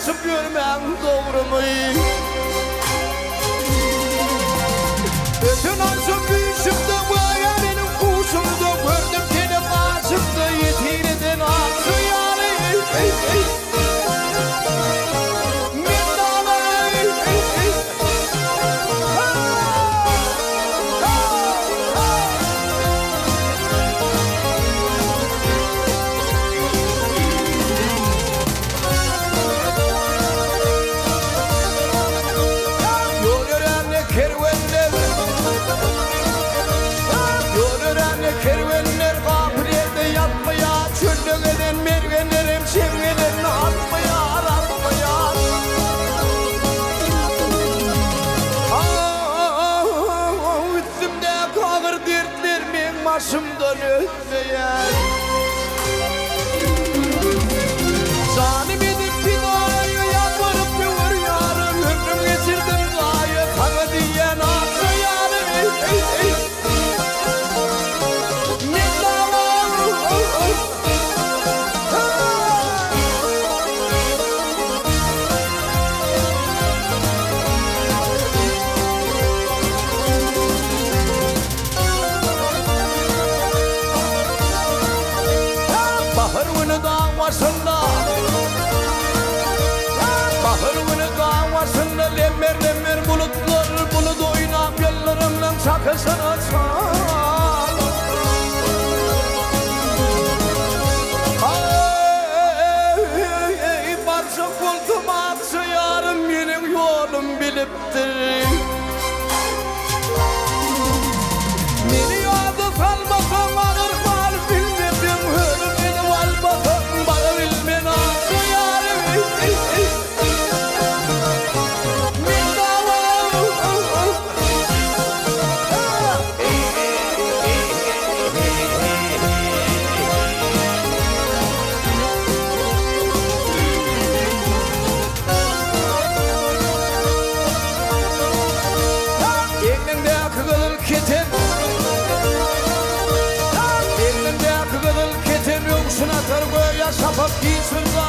basıp görmem doğru mu? Bütün arzum büyüşümde bu hayalinin kuşumda gördüm seni karşımda yetirden ağzı yani. Kervenler kapirde yatmaya, çöllüğeden mervenlerim çevrelerine atmaya, aratmaya. Üstümde kalır dertlerimin başımdan ötmeyen. Zalim edip binayı yalvarıp yuvur yarım, ömrüm geçirdim gayet sana diyen atsa yarım. Bahırımını davasında lemmer lemmer bulutlar bulut oynap yollarımla çakısına çal. Ay barca koltum atsı yarım benim yolum biliptir. Beni adı salmasam ağır var bilmedim ölüm beni valmasam bana bilmen atsı yarım. Elinde kıgıdıl keten yoksun atar böyle şafak giysin